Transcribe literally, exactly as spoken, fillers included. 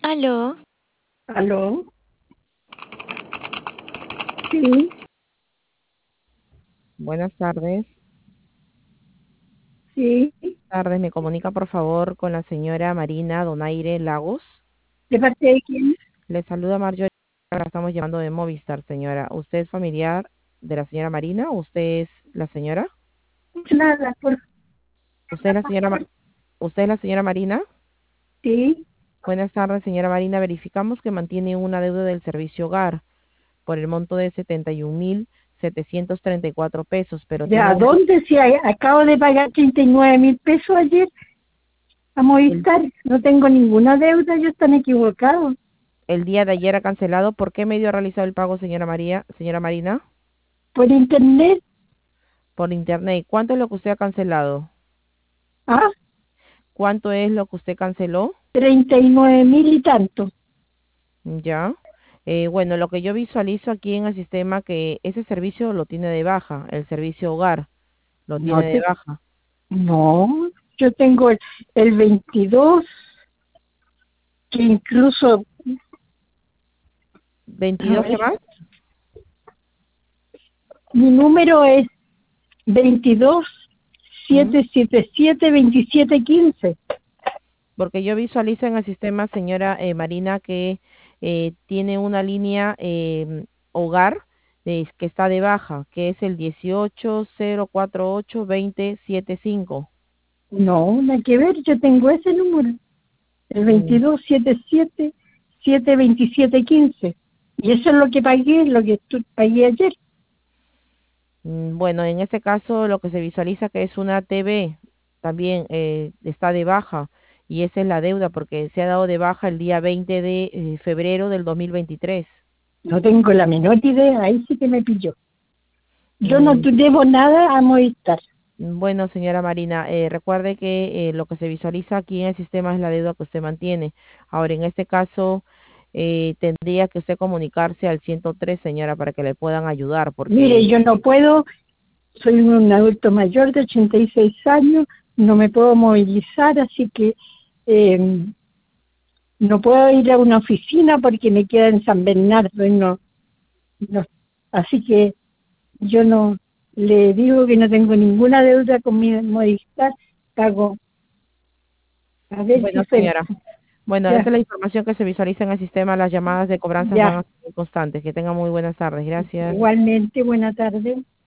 Aló, ¿Aló? Sí, Buenas tardes. sí. Tardes, me comunica por favor con la señora Marina Donaire Lagos. ¿De parte de quién? Le saluda Marjorie, la estamos llamando de Movistar, señora. ¿Usted es familiar de la señora Marina o usted es la señora? Nada, por ¿Usted es la señora Ma- favor. ¿Usted es la señora Marina? Sí. Buenas tardes, señora Marina. Verificamos que mantiene una deuda del servicio hogar por el monto de setenta y un mil setecientos treinta y cuatro pesos, pero ¿De tiene a una- dónde? Si a- acabo de pagar treinta y nueve mil pesos ayer a el, Movistar. No tengo ninguna deuda, ellos están equivocados. el día de ayer ha cancelado. ¿Por qué medio ha realizado el pago, señora María, señora Marina? Por internet, Por internet. ¿Cuánto es lo que usted ha cancelado? ah, ¿Cuánto es lo que usted canceló? treinta y nueve mil y tanto. Ya. Eh, bueno, lo que yo visualizo aquí en el sistema que ese servicio lo tiene de baja, el servicio hogar lo tiene No de te, baja. no, yo tengo el, el veintidós, que incluso, a ¿veintidós qué ver, más? mi número es veintidós ¿Mm? siete siete siete veintisiete quince. Porque yo visualizo en el sistema, señora eh, Marina, que eh, tiene una línea em, hogar eh, que está de baja, que es el dieciocho cero cuarenta y ocho veinte setenta y cinco. No, nada que ver, yo tengo ese número, el veintidós setenta y siete siete veintisiete quince. Y eso es lo que pagué, lo que tu- pagué ayer. Mm, Bueno, en ese caso lo que se visualiza que es una T V, también eh, está de baja y esa es la deuda porque se ha dado de baja el día veinte de eh, febrero del dos mil veintitrés. No tengo la menor idea, ahí sí que me pilló. Yo no Mm, te debo nada a Movistar. Bueno, señora Marina, eh, recuerde que eh, lo que se visualiza aquí en el sistema es la deuda que usted mantiene. Ahora, en este caso, eh, tendría que usted comunicarse al ciento tres, señora, para que le puedan ayudar Mire, porque yo no puedo, soy un adulto mayor de ochenta y seis años, no me puedo movilizar, así que eh, no puedo ir a una oficina porque me queda en San Bernardo y no, no. Así que yo no le digo que no tengo ninguna deuda con mi Movistar, pago a ver si bueno, se señora. Bueno, esa ya, es la información que se visualiza en el sistema. Las llamadas de cobranzas van ya. a ser constantes. Que tengan muy buenas tardes. Gracias. Igualmente, buena tarde.